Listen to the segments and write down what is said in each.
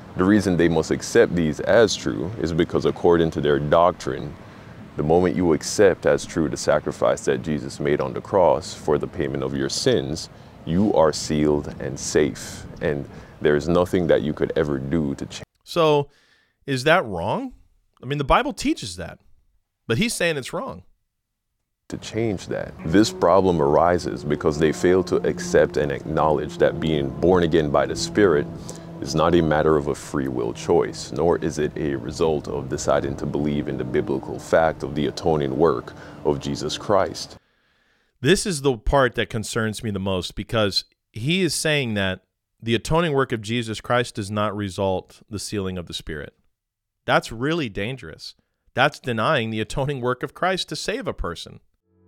The reason they must accept these as true is because according to their doctrine, the moment you accept as true the sacrifice that Jesus made on the cross for the payment of your sins, you are sealed and safe. And there is nothing that you could ever do to change. So is that wrong? I mean, the Bible teaches that, but he's saying it's wrong. To change that. This problem arises because they fail to accept and acknowledge that being born again by the Spirit is not a matter of a free will choice, nor is it a result of deciding to believe in the biblical fact of the atoning work of Jesus Christ. This is the part that concerns me the most, because he is saying that the atoning work of Jesus Christ does not result the sealing of the Spirit. That's really dangerous. That's denying the atoning work of Christ to save a person.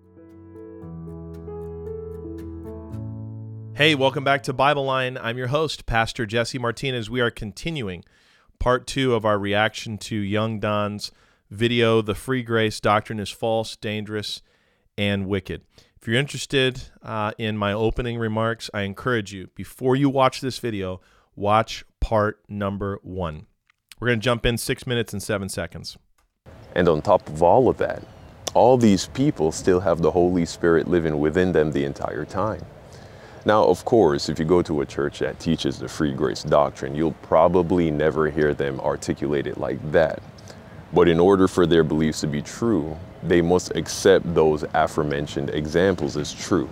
Hey, welcome back to Bible Line. I'm your host, Pastor Jesse Martinez. We are continuing part 2 of our reaction to Young Don's video, The Free Grace Doctrine is False, Dangerous, and Wicked. If you're interested in my opening remarks, I encourage you, before you watch this video, watch part number 1. We're going to jump in 6 minutes and 7 seconds. And on top of all of that, all these people still have the Holy Spirit living within them the entire time. Now, of course, if you go to a church that teaches the free grace doctrine, you'll probably never hear them articulate it like that. But in order for their beliefs to be true, they must accept those aforementioned examples as true.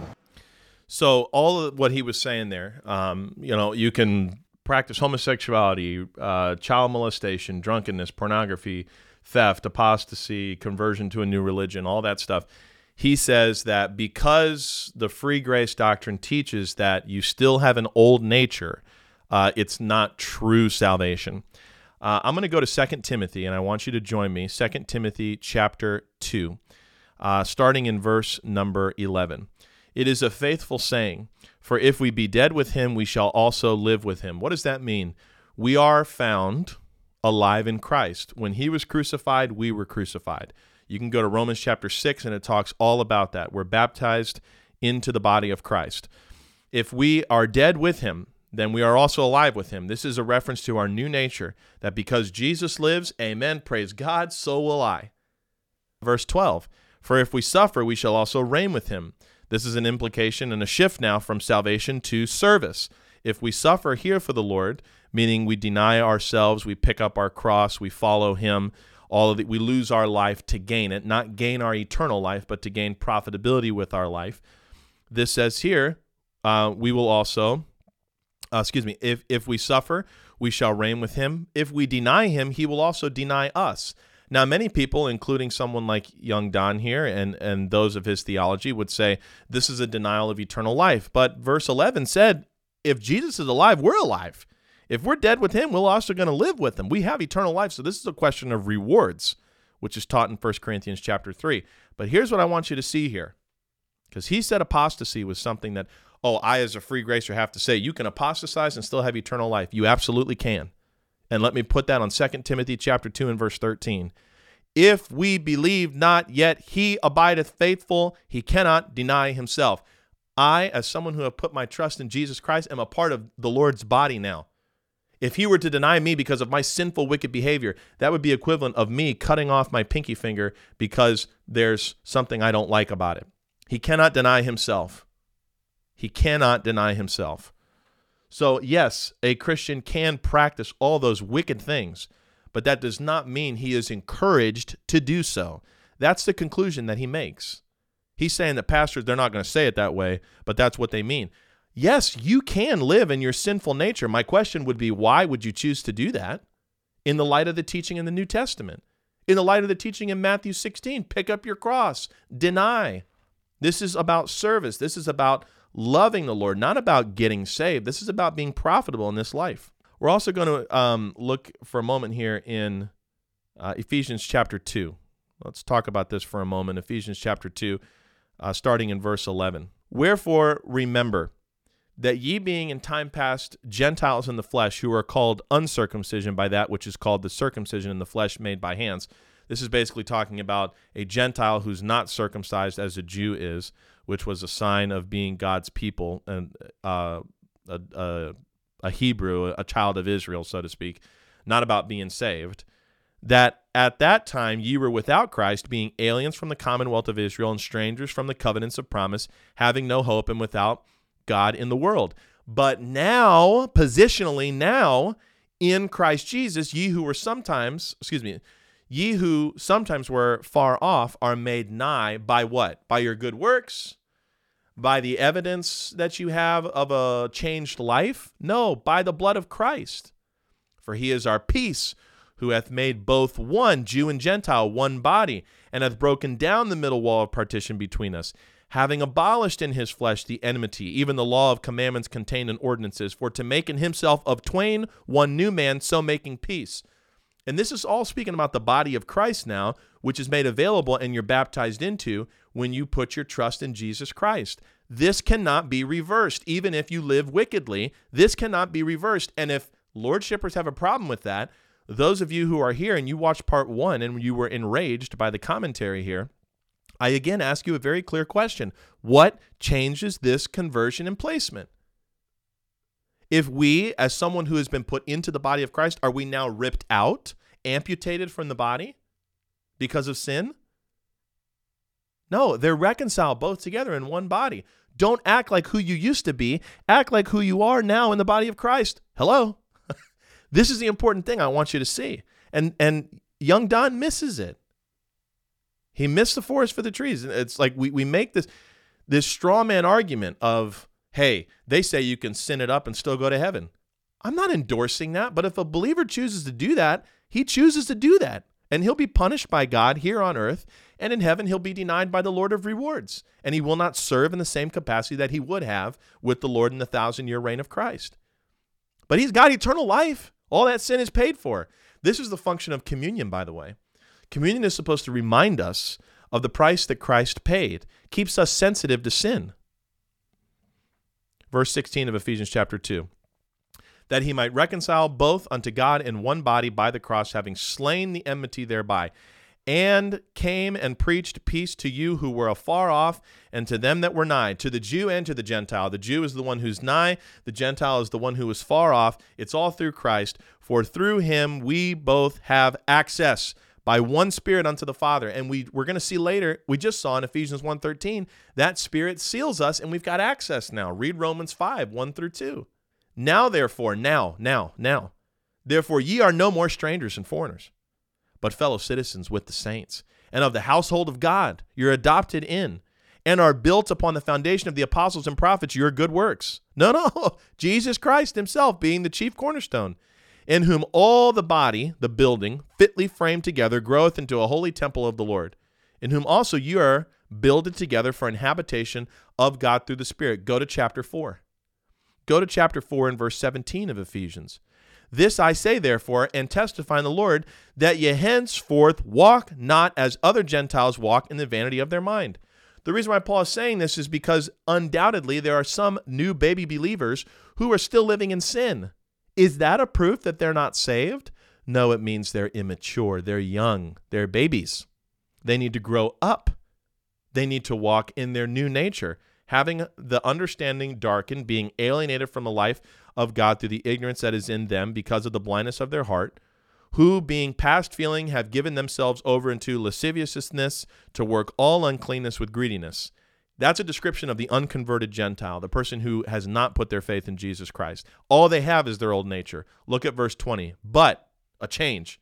So all of what he was saying there, you can practice homosexuality, child molestation, drunkenness, pornography, theft, apostasy, conversion to a new religion, all that stuff. He says that because the free grace doctrine teaches that you still have an old nature, it's not true salvation. I'm going to go to 2 Timothy, and I want you to join me. 2 Timothy chapter 2, starting in verse number 11. It is a faithful saying, for if we be dead with him, we shall also live with him. What does that mean? We are found alive in Christ. When he was crucified, we were crucified. You can go to Romans chapter 6, and it talks all about that. We're baptized into the body of Christ. If we are dead with him, then we are also alive with him. This is a reference to our new nature, that because Jesus lives, amen, praise God, so will I. Verse 12, for if we suffer, we shall also reign with him. This is an implication and a shift now from salvation to service. If we suffer here for the Lord, meaning we deny ourselves, we pick up our cross, we follow him, we lose our life to gain it, not gain our eternal life, but to gain profitability with our life. This says here, we will also, if we suffer, we shall reign with him. If we deny him, he will also deny us. Now, many people, including someone like Young Don here and those of his theology, would say this is a denial of eternal life. But verse 11 said, if Jesus is alive, we're alive. If we're dead with him, we're also going to live with him. We have eternal life. So this is a question of rewards, which is taught in 1 Corinthians chapter 3. But here's what I want you to see here. Because he said apostasy was something that, I as a free gracer have to say, you can apostatize and still have eternal life. You absolutely can. And let me put that on 2 Timothy chapter 2 and verse 13. If we believe not, yet he abideth faithful, he cannot deny himself. I, as someone who have put my trust in Jesus Christ, am a part of the Lord's body now. If he were to deny me because of my sinful, wicked behavior, that would be equivalent of me cutting off my pinky finger because there's something I don't like about it. He cannot deny himself. He cannot deny himself. So yes, a Christian can practice all those wicked things, but that does not mean he is encouraged to do so. That's the conclusion that he makes. He's saying that pastors, they're not going to say it that way, but that's what they mean. Yes, you can live in your sinful nature. My question would be, why would you choose to do that in the light of the teaching in the New Testament? In the light of the teaching in Matthew 16, pick up your cross, deny. This is about service. This is about loving the Lord, not about getting saved. This is about being profitable in this life. We're also going to look for a moment here in Ephesians chapter 2. Let's talk about this for a moment. Ephesians chapter 2, starting in verse 11. Wherefore remember that ye being in time past Gentiles in the flesh, who are called uncircumcision by that which is called the circumcision in the flesh made by hands. This is basically talking about a Gentile who's not circumcised as a Jew is, which was a sign of being God's people and a a Hebrew, a child of Israel, so to speak, not about being saved, that at that time ye were without Christ, being aliens from the commonwealth of Israel and strangers from the covenants of promise, having no hope and without God in the world. But now, positionally now, in Christ Jesus, ye who sometimes were far off are made nigh by what? By your good works? By the evidence that you have of a changed life? No, by the blood of Christ. For he is our peace, who hath made both one, Jew and Gentile, one body, and hath broken down the middle wall of partition between us, having abolished in his flesh the enmity, even the law of commandments contained in ordinances, for to make in himself of twain one new man, so making peace. And this is all speaking about the body of Christ now, which is made available and you're baptized into when you put your trust in Jesus Christ. This cannot be reversed, even if you live wickedly. This cannot be reversed. And if Lord shippers have a problem with that, those of you who are here and you watched part 1 and you were enraged by the commentary here, I again ask you a very clear question. What changes this conversion and placement? If we, as someone who has been put into the body of Christ, are we now ripped out, amputated from the body because of sin? No, they're reconciled both together in one body. Don't act like who you used to be. Act like who you are now in the body of Christ. Hello? This is the important thing I want you to see. And young Don misses it. He missed the forest for the trees. It's like we make this straw man argument of, hey, they say you can sin it up and still go to heaven. I'm not endorsing that, but if a believer chooses to do that, he chooses to do that. And he'll be punished by God here on earth, and in heaven he'll be denied by the Lord of rewards. And he will not serve in the same capacity that he would have with the Lord in the 1,000-year reign of Christ. But he's got eternal life. All that sin is paid for. This is the function of communion, by the way. Communion is supposed to remind us of the price that Christ paid, keeps us sensitive to sin. Verse 16 of Ephesians chapter 2. That he might reconcile both unto God in one body by the cross, having slain the enmity thereby, and came and preached peace to you who were afar off, and to them that were nigh, to the Jew and to the Gentile. The Jew is the one who's nigh, the Gentile is the one who is far off. It's all through Christ. For through him we both have access by one Spirit unto the Father. And we're going to see later, we just saw in Ephesians 1:13, that Spirit seals us, and we've got access now. Read Romans 5, 1 through 2. Now, therefore, therefore ye are no more strangers and foreigners, but fellow citizens with the saints, and of the household of God, you're adopted in, and are built upon the foundation of the apostles and prophets, your good works. No, Jesus Christ himself being the chief cornerstone, in whom all the body, the building, fitly framed together, groweth into a holy temple of the Lord, in whom also you are builded together for an habitation of God through the Spirit. Go to chapter 4. Go to chapter 4 and verse 17 of Ephesians. This I say, therefore, and testify in the Lord, that ye henceforth walk not as other Gentiles walk in the vanity of their mind. The reason why Paul is saying this is because undoubtedly there are some new baby believers who are still living in sin. Is that a proof that they're not saved? No, it means they're immature, they're young, they're babies. They need to grow up. They need to walk in their new nature, having the understanding darkened, being alienated from the life of God through the ignorance that is in them because of the blindness of their heart, who, being past feeling, have given themselves over into lasciviousness to work all uncleanness with greediness. That's a description of the unconverted Gentile, the person who has not put their faith in Jesus Christ. All they have is their old nature. Look at verse 20. But, a change,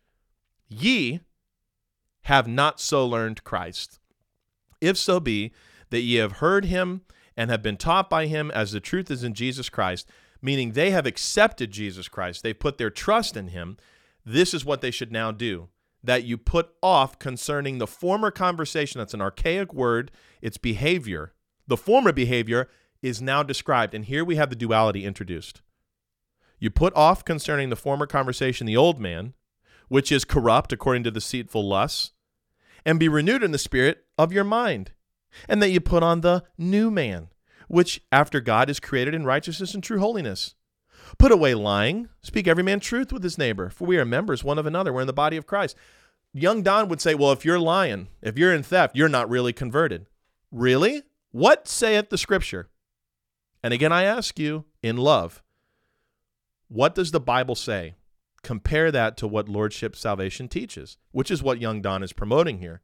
ye have not so learned Christ. If so be that ye have heard him and have been taught by him as the truth is in Jesus Christ, meaning they have accepted Jesus Christ, they put their trust in him, this is what they should now do. That you put off concerning the former conversation. That's an archaic word. It's behavior. The former behavior is now described, and here we have the duality introduced. You put off concerning the former conversation the old man, which is corrupt according to deceitful lusts, and be renewed in the spirit of your mind, and that you put on the new man, which after God is created in righteousness and true holiness. Put away lying, speak every man truth with his neighbor, for we are members one of another. We're in the body of Christ. Young Don would say, well, if you're lying, if you're in theft, you're not really converted. Really? What saith the scripture? And again, I ask you in love, What does the Bible say? Compare that to what Lordship Salvation teaches, which is what Young Don is promoting here.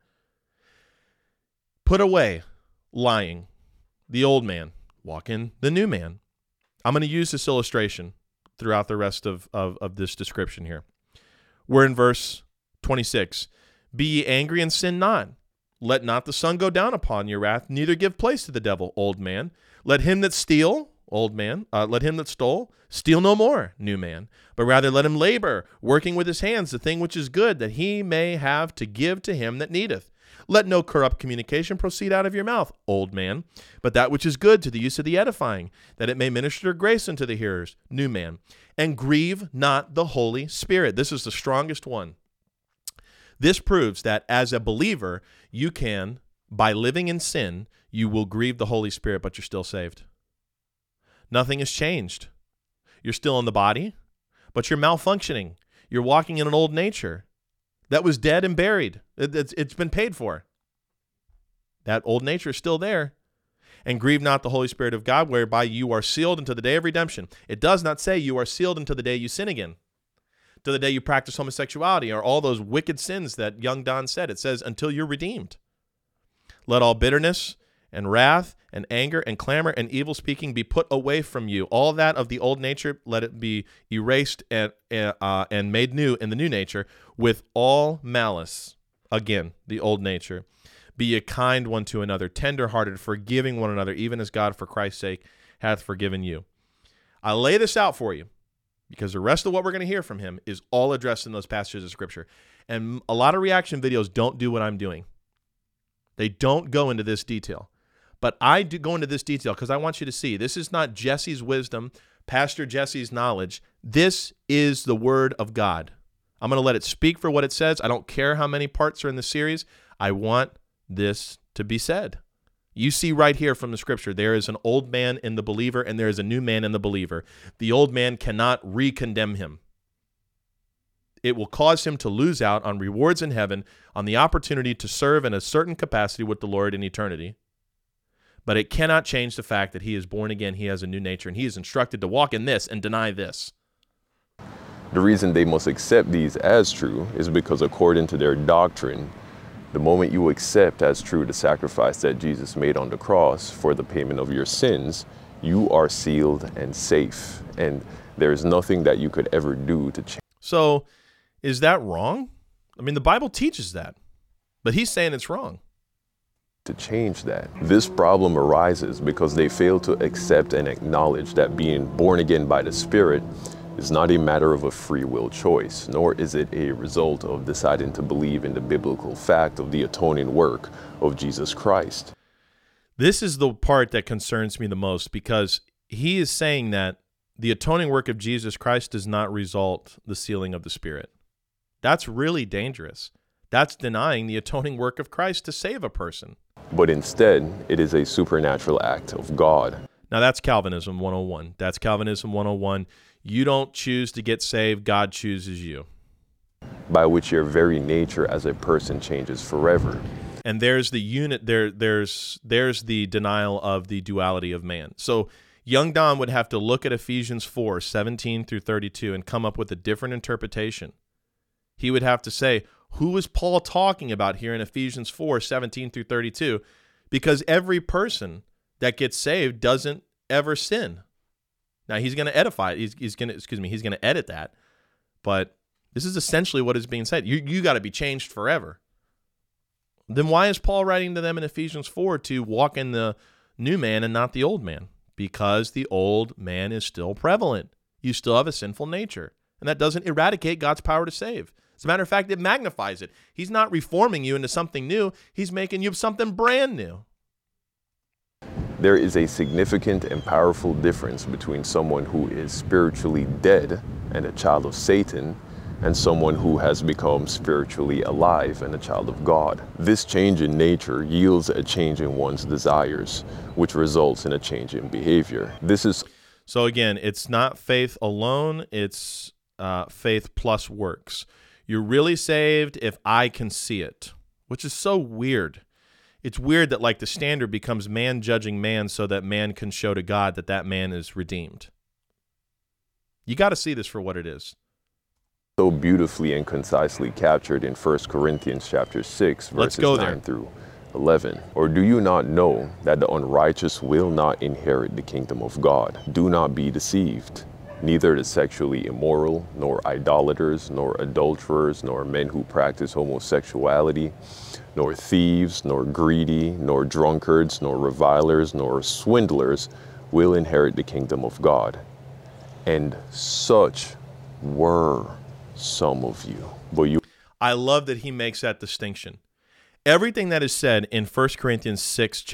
Put away lying, the old man, walk in the new man. I'm going to use this illustration throughout the rest of this description here. We're in verse 26. Be ye angry and sin not. Let not the sun go down upon your wrath, neither give place to the devil, old man. Let him that steal, old man, let him that stole, steal no more, new man, but rather let him labor, working with his hands the thing which is good, that he may have to give to him that needeth. Let no corrupt communication proceed out of your mouth, old man, but that which is good to the use of the edifying, that it may minister grace unto the hearers, new man. And grieve not the Holy Spirit. This is the strongest one. This proves that as a believer, you can, by living in sin, you will grieve the Holy Spirit, but you're still saved. Nothing has changed. You're still in the body, but you're malfunctioning. You're walking in an old nature that was dead and buried. It's been paid for. That old nature is still there. And grieve not the Holy Spirit of God, whereby you are sealed unto the day of redemption. It does not say you are sealed until the day you sin again, to the day you practice homosexuality or all those wicked sins that Young Don said. It says until you're redeemed. Let all bitterness and wrath and anger and clamor and evil speaking be put away from you. All that of the old nature, let it be erased and made new in the new nature with all malice. Again, the old nature. Be ye kind one to another, tender-hearted, forgiving one another, even as God for Christ's sake hath forgiven you. I lay this out for you because the rest of what we're going to hear from him is all addressed in those passages of Scripture. And a lot of reaction videos don't do what I'm doing. They don't go into this detail. But I do go into this detail because I want you to see this is not Jesse's wisdom, Pastor Jesse's knowledge. This is the Word of God. I'm going to let it speak for what it says. I don't care how many parts are in the series. I want this to be said. You see right here from the Scripture, there is an old man in the believer and there is a new man in the believer. The old man cannot re-condemn him. It will cause him to lose out on rewards in heaven, on the opportunity to serve in a certain capacity with the Lord in eternity. But it cannot change the fact that he is born again, he has a new nature, and he is instructed to walk in this and deny this. The reason they must accept these as true is because according to their doctrine, the moment you accept as true the sacrifice that Jesus made on the cross for the payment of your sins, you are sealed and safe. And there's nothing that you could ever do to change. So is that wrong? I mean, the Bible teaches that, but he's saying it's wrong. To change that. This problem arises because they fail to accept and acknowledge that being born again by the Spirit is not a matter of a free will choice, nor is it a result of deciding to believe in the biblical fact of the atoning work of Jesus Christ. This is the part that concerns me the most because he is saying that the atoning work of Jesus Christ does not result the sealing of the Spirit. That's really dangerous. That's denying the atoning work of Christ to save a person. But instead, it is a supernatural act of God. Now that's Calvinism 101. That's Calvinism 101. You don't choose to get saved, God chooses you. By which your very nature as a person changes forever. And there's the unit there's the denial of the duality of man. So Young Don would have to look at Ephesians 4:17 through 32 and come up with a different interpretation. He would have to say, who is Paul talking about here in Ephesians 4:17 through 32? Because every person that gets saved doesn't ever sin. Now he's going to edify it. He's going to edit that. But this is essentially what is being said. You got to be changed forever. Then why is Paul writing to them in Ephesians 4 to walk in the new man and not the old man? Because the old man is still prevalent. You still have a sinful nature. And that doesn't eradicate God's power to save. As a matter of fact, it magnifies it. He's not reforming you into something new. He's making you something brand new. There is a significant and powerful difference between someone who is spiritually dead and a child of Satan and someone who has become spiritually alive and a child of God. This change in nature yields a change in one's desires, which results in a change in behavior. So again, it's not faith alone, it's faith plus works. You're really saved if I can see it, which is so weird. It's weird that like the standard becomes man judging man so that man can show to God that that man is redeemed. You got to see this for what it is. So beautifully and concisely captured in 1 Corinthians chapter 6, verses 9 through 11. Or do you not know that the unrighteous will not inherit the kingdom of God? Do not be deceived. Neither the sexually immoral, nor idolaters, nor adulterers, nor men who practice homosexuality, nor thieves, nor greedy, nor drunkards, nor revilers, nor swindlers will inherit the kingdom of God. And such were some of you. But you. I love that he makes that distinction. Everything that is said in 1 Corinthians 6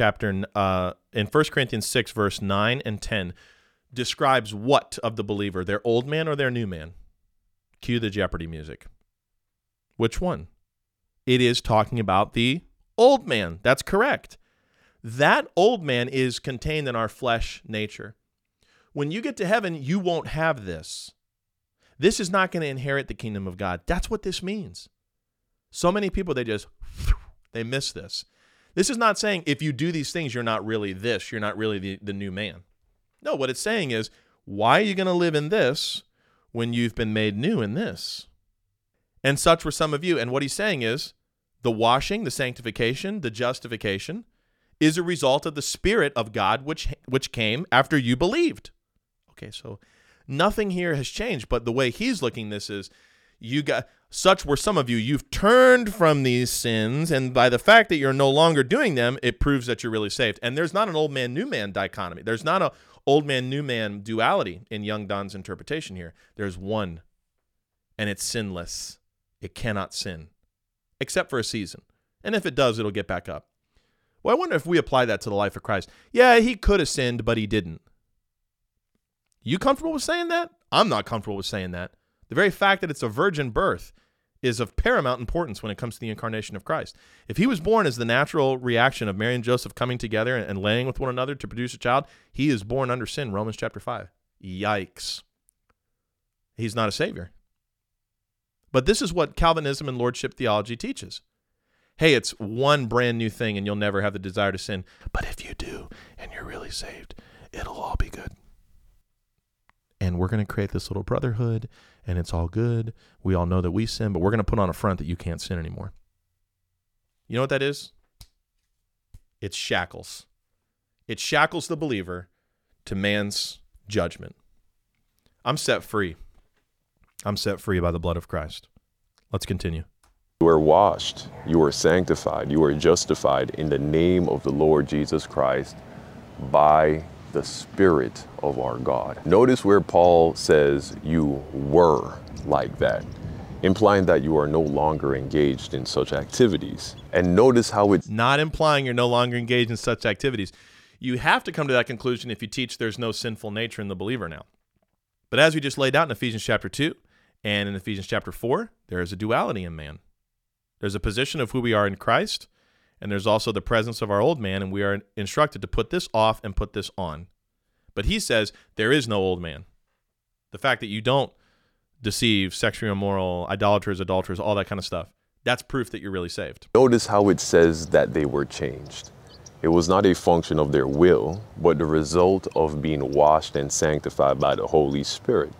verse 9 and 10 describes what of the believer? Their old man or their new man? Cue the Jeopardy music. Which one? It is talking about the old man. That's correct. That old man is contained in our flesh nature. When you get to heaven, you won't have this. This is not going to inherit the kingdom of God. That's what this means. So many people, they miss this. This is not saying if you do these things, you're not really this. You're not really the new man. No, what it's saying is, why are you going to live in this when you've been made new in this? And such were some of you. And what he's saying is, the washing, the sanctification, the justification is a result of the Spirit of God, which came after you believed. Okay, so nothing here has changed, but the way he's looking this is, such were some of you. You've turned from these sins, and by the fact that you're no longer doing them, it proves that you're really saved. And there's not an old man, new man dichotomy. There's not a old man, new man duality in Young Don's interpretation here. There's one, and it's sinless. It cannot sin, except for a season. And if it does, it'll get back up. Well, I wonder if we apply that to the life of Christ. Yeah, he could have sinned, but he didn't. You comfortable with saying that? I'm not comfortable with saying that. The very fact that it's a virgin birth is of paramount importance when it comes to the incarnation of Christ. If he was born as the natural reaction of Mary and Joseph coming together and laying with one another to produce a child, he is born under sin, Romans chapter 5. Yikes. He's not a savior. But this is what Calvinism and lordship theology teaches. Hey, it's one brand new thing and you'll never have the desire to sin. But if you do and you're really saved, it'll all be good. And we're going to create this little brotherhood, and it's all good. We all know that we sin, but we're going to put on a front that you can't sin anymore. You know what that is? It's shackles. It shackles the believer to man's judgment. I'm set free. I'm set free by the blood of Christ. Let's continue. You are washed, you are sanctified, you are justified in the name of the Lord Jesus Christ by the Spirit of our God. Notice where Paul says you were like that, implying that you are no longer engaged in such activities. And notice how it's not implying you're no longer engaged in such activities. You have to come to that conclusion if you teach there's no sinful nature in the believer now. But as we just laid out in Ephesians chapter 2 and in Ephesians chapter 4, there is a duality in man. There's a position of who we are in Christ, and there's also the presence of our old man, and we are instructed to put this off and put this on. But he says there is no old man. The fact that you don't deceive, sexually immoral, idolaters, adulterers, all that kind of stuff, that's proof that you're really saved. Notice how it says that they were changed. It was not a function of their will, but the result of being washed and sanctified by the Holy Spirit.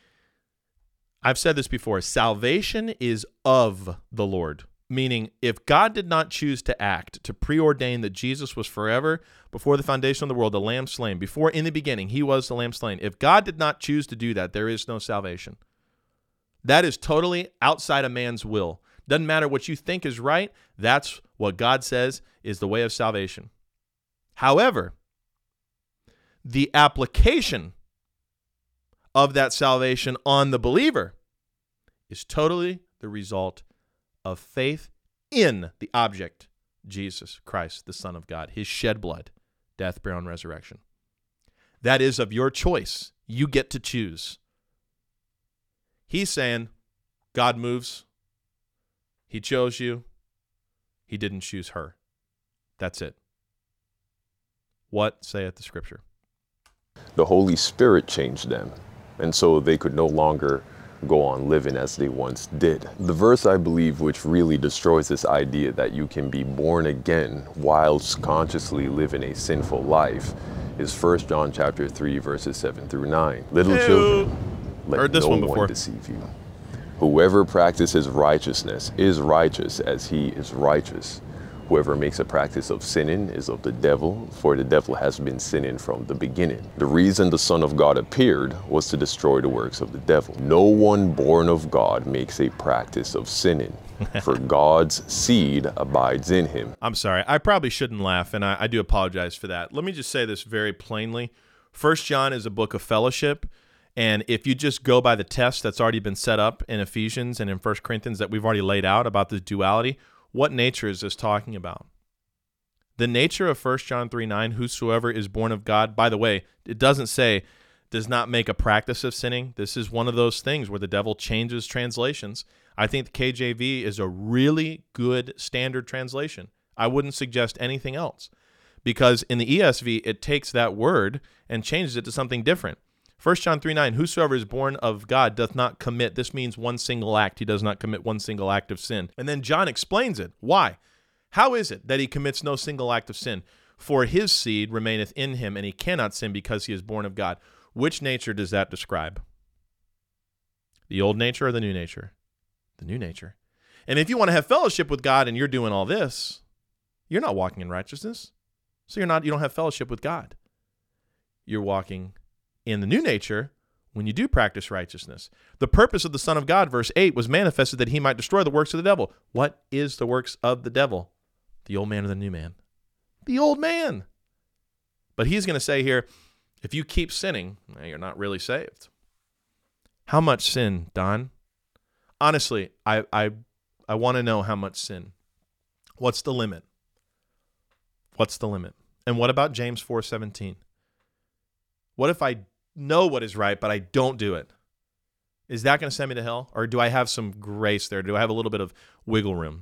I've said this before. Salvation is of the Lord. Meaning, if God did not choose to act, to preordain that Jesus was forever, before the foundation of the world, the Lamb slain, before in the beginning, he was the Lamb slain. If God did not choose to do that, there is no salvation. That is totally outside of man's will. Doesn't matter what you think is right. That's what God says is the way of salvation. However, the application of that salvation on the believer is totally the result of faith in the object, Jesus Christ, the Son of God, his shed blood, death, burial, and resurrection. That is of your choice. You get to choose. He's saying God moves. He chose you. He didn't choose her. That's it. What saith the Scripture? The Holy Spirit changed them, and so they could no longer go on living as they once did. The verse, I believe, which really destroys this idea that you can be born again whilst consciously living a sinful life is 1 John chapter 3, verses 7 through 9. Little children, Let Heard this no one before. deceive you. Whoever practices righteousness is righteous as he is righteous. Whoever makes a practice of sinning is of the devil, for the devil has been sinning from the beginning. The reason the Son of God appeared was to destroy the works of the devil. No one born of God makes a practice of sinning, for God's seed abides in him. I'm sorry. I probably shouldn't laugh, and I do apologize for that. Let me just say this very plainly. 1 John is a book of fellowship, and if you just go by the test that's already been set up in Ephesians and in 1 Corinthians that we've already laid out about this duality, what nature is this talking about? The nature of 1 John 3:9, whosoever is born of God, by the way, it doesn't say does not make a practice of sinning. This is one of those things where the devil changes translations. I think the KJV is a really good standard translation. I wouldn't suggest anything else because in the ESV, it takes that word and changes it to something different. 1 John 3:9, whosoever is born of God doth not commit. This means one single act. He does not commit one single act of sin. And then John explains it. Why? How is it that he commits no single act of sin? For his seed remaineth in him, and he cannot sin because he is born of God. Which nature does that describe? The old nature or the new nature? The new nature. And if you want to have fellowship with God and you're doing all this, you're not walking in righteousness. So you don't have fellowship with God. You're walking in the new nature when you do practice righteousness. The purpose of the Son of God, verse 8, was manifested that he might destroy the works of the devil. What is the works of the devil? The old man or the new man? The old man. But he's going to say here, if you keep sinning, you're not really saved. How much sin, Don? Honestly, I want to know how much sin. What's the limit? What's the limit? And what about James 4:17? What if I know what is right, but I don't do it? Is that going to send me to hell? Or do I have some grace there? Do I have a little bit of wiggle room?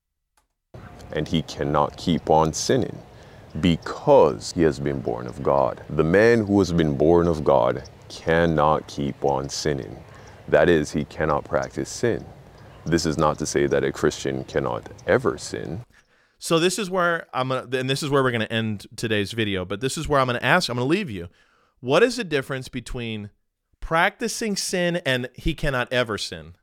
And he cannot keep on sinning because he has been born of God. The man who has been born of God cannot keep on sinning. That is, he cannot practice sin. This is not to say that a Christian cannot ever sin. So this is where this is where we're going to end today's video, but this is where I'm going to leave you. What is the difference between practicing sin and he cannot ever sin?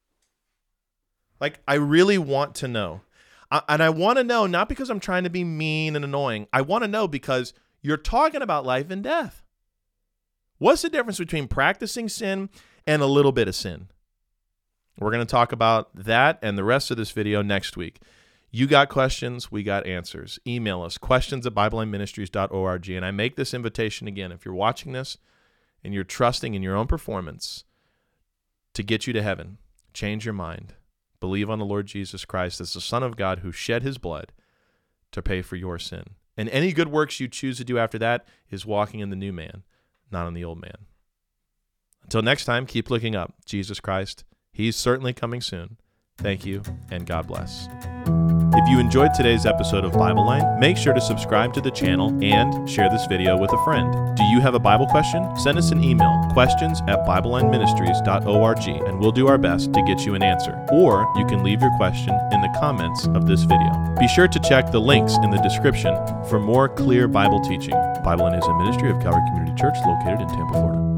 Like, I really want to know. And I want to know not because I'm trying to be mean and annoying. I want to know because you're talking about life and death. What's the difference between practicing sin and a little bit of sin? We're going to talk about that and the rest of this video next week. You got questions, we got answers. Email us, questions@BibleLineMinistries.org. And I make this invitation again. If you're watching this and you're trusting in your own performance to get you to heaven, change your mind. Believe on the Lord Jesus Christ as the Son of God who shed his blood to pay for your sin. And any good works you choose to do after that is walking in the new man, not in the old man. Until next time, keep looking up. Jesus Christ, he's certainly coming soon. Thank you, and God bless. If you enjoyed today's episode of Bible Line, make sure to subscribe to the channel and share this video with a friend. Do you have a Bible question? Send us an email, questions@BibleLineMinistries.org, and we'll do our best to get you an answer. Or you can leave your question in the comments of this video. Be sure to check the links in the description for more clear Bible teaching. Bible Line is a ministry of Calvary Community Church located in Tampa, Florida.